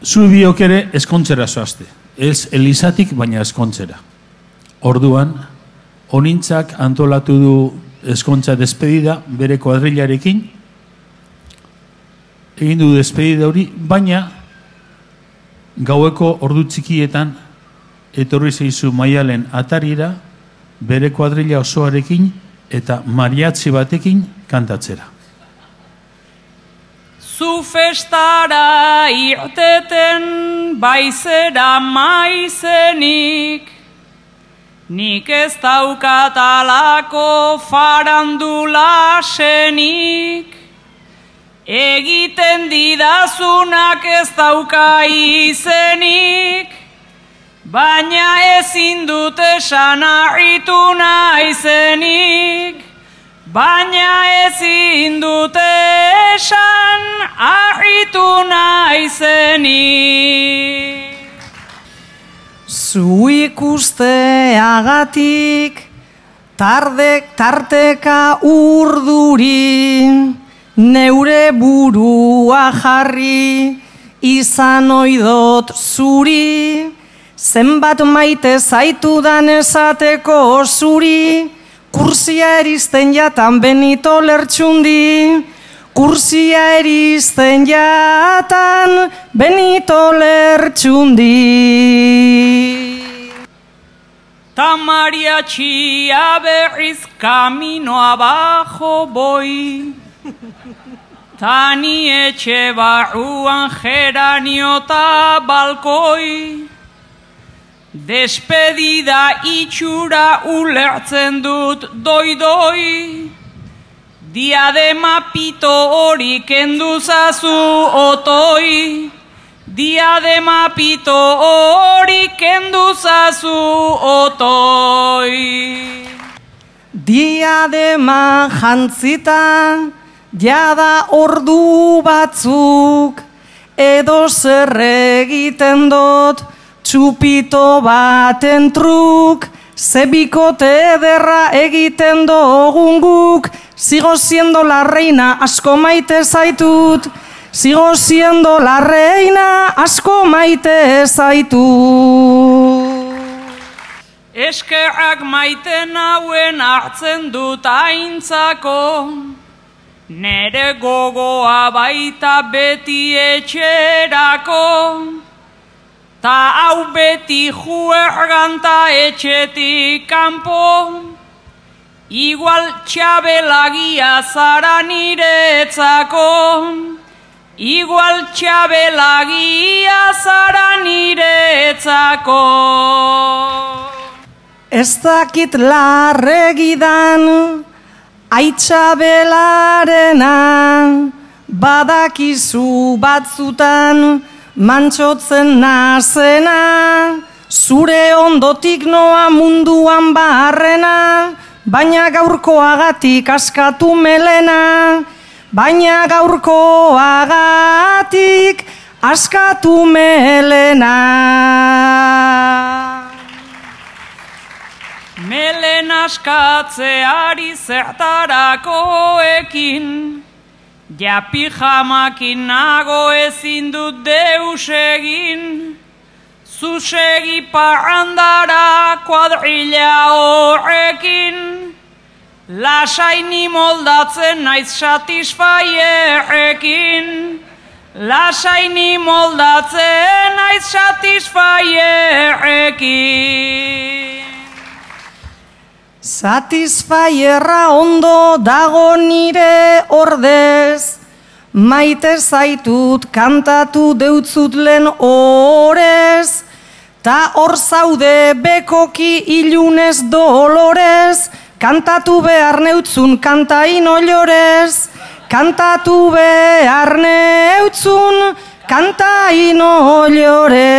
zu biok ere eskontzera zoazte. Ez elizatik, baina eskontzera. Orduan, honintzak antolatu du eskontza despedida bere kuadrilarekin, egin du despedida hori, baina gaueko ordu txikietan etorri zeizu Maialen atarira bere kuadrila osoarekin eta mariatzi batekin kantatzera. Zu festara irteten baizera maizenik, nik ez daukat alako farandula senik, egiten didazunak ez dauka izenik, baina ezin dut esan harritu naizenik, baina ezin dut esan harritu naizenik. Zu ikusteagatik tarteka urduri, neure burua jarri izan oidot zuri, zenbat maite zaitudan esateko zuri, kursia erizten jatan Benito Lertxundi, kursia erizten jatan Benito Lertxundi. Ta mariatxia berriz camino abajo boi, tani etxe barruan geranio ta balkoi, despedida itxura ulertzen dut doi-doi, diadema pito hori kenduzazu otoi, diadema pito hori kenduzazu otoi. Diadema jantzita jada ordu batzuk, edo zer egiten dut txupito baten truk, zebikote ederra egiten dogun guk, sigo siendo la reina, asko maite zaitut, sigo siendo la reina, asko maite zaitut. Eskerrak maite nauen hartzen dut aintzako, nere gogoa baita beti etxerako, ta hau beti juerganta etxetik kanpo, igual txabelagia zara niretzako, igual txabelagia zara niretzako. Ez dakit larregidan aitxabelarena, badakizu batzutan mantxotzen nazena, zure ondotik noa munduan barrena, baina gaurkoagatik askatu melena, baina gaurkoagatik askatu melena. Melen askatzeari zertarakoekin, ja pijamakin nago ezin dut deus egin, zu segi parrandara kuadrilla horrekin, lasaini moldatzen naiz satisfaierekin, lasaini moldatzen naiz satisfaierekin. Satisfaierra ondo dago nire ordez, maite zaitut kantatu deutzut lehen orez, ta hor zaude bekoki ilunez dolorez, kantatu behar neutzun kantain olorez, kantatu behar neutzun kantain olorez.